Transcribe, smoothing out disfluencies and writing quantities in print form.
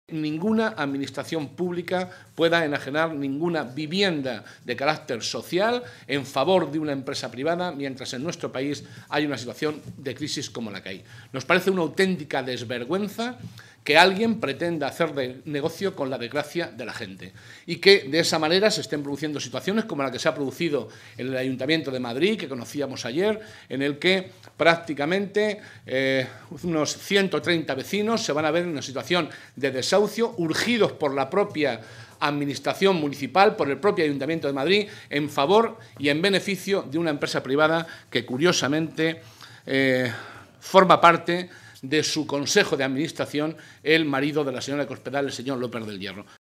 Ninguna administración pública pueda enajenar ninguna vivienda de carácter social en favor de una empresa privada, mientras en nuestro país hay una situación de crisis como la que hay. Nos parece una auténtica desvergüenza que alguien pretenda hacer de negocio con la desgracia de la gente y que de esa manera se estén produciendo situaciones como la que se ha producido en el Ayuntamiento de Madrid, que conocíamos ayer, en el que prácticamente unos 130 vecinos se van a ver en una situación de desahucio, urgidos por la propia Administración municipal, por el propio Ayuntamiento de Madrid, en favor y en beneficio de una empresa privada que, curiosamente, forma parte de su consejo de administración el marido de la señora Cospedal, el señor López del Hierro.